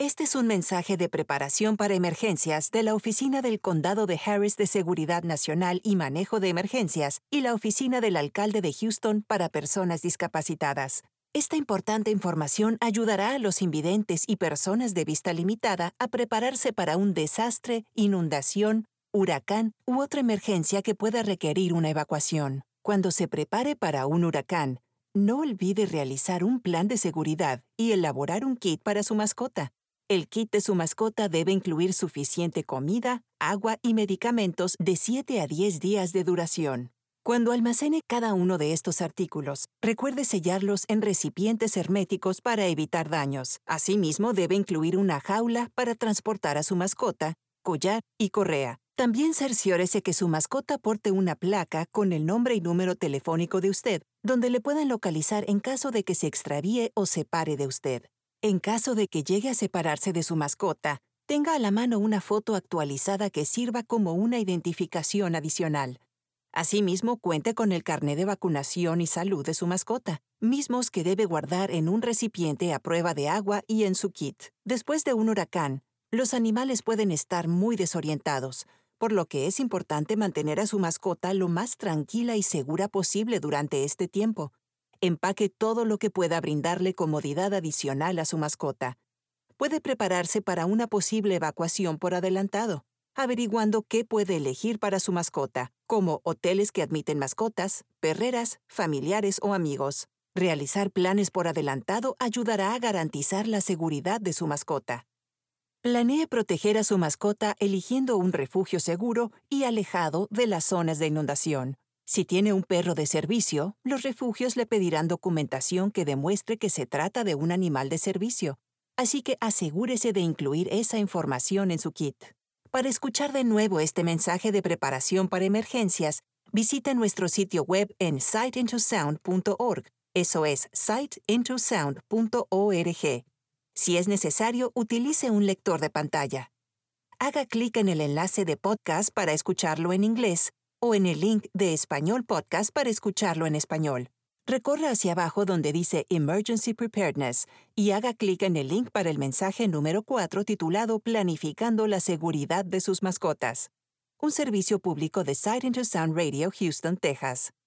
Este es un mensaje de preparación para emergencias de la Oficina del Condado de Harris de Seguridad Nacional y Manejo de Emergencias y la Oficina del Alcalde de Houston para Personas Discapacitadas. Esta importante información ayudará a los invidentes y personas de vista limitada a prepararse para un desastre, inundación, huracán u otra emergencia que pueda requerir una evacuación. Cuando se prepare para un huracán, no olvide realizar un plan de seguridad y elaborar un kit para su mascota. El kit de su mascota debe incluir suficiente comida, agua y medicamentos de 7 a 10 días de duración. Cuando almacene cada uno de estos artículos, recuerde sellarlos en recipientes herméticos para evitar daños. Asimismo, debe incluir una jaula para transportar a su mascota, collar y correa. También cerciórese que su mascota porte una placa con el nombre y número telefónico de usted, donde le puedan localizar en caso de que se extravíe o separe de usted. En caso de que llegue a separarse de su mascota, tenga a la mano una foto actualizada que sirva como una identificación adicional. Asimismo, cuente con el carné de vacunación y salud de su mascota, mismos que debe guardar en un recipiente a prueba de agua y en su kit. Después de un huracán, los animales pueden estar muy desorientados, por lo que es importante mantener a su mascota lo más tranquila y segura posible durante este tiempo. Empaque todo lo que pueda brindarle comodidad adicional a su mascota. Puede prepararse para una posible evacuación por adelantado, averiguando qué puede elegir para su mascota, como hoteles que admiten mascotas, perreras, familiares o amigos. Realizar planes por adelantado ayudará a garantizar la seguridad de su mascota. Planee proteger a su mascota eligiendo un refugio seguro y alejado de las zonas de inundación. Si tiene un perro de servicio, los refugios le pedirán documentación que demuestre que se trata de un animal de servicio, así que asegúrese de incluir esa información en su kit. Para escuchar de nuevo este mensaje de preparación para emergencias, visite nuestro sitio web en sightIntoSound.org. Eso es sightIntoSound.org. Si es necesario, utilice un lector de pantalla. Haga clic en el enlace de podcast para escucharlo en inglés o en el link de Español Podcast para escucharlo en español. Recorra hacia abajo donde dice Emergency Preparedness y haga clic en el link para el mensaje número 4 titulado Planificando la seguridad de sus mascotas. Un servicio público de Sight into Sound Radio, Houston, Texas.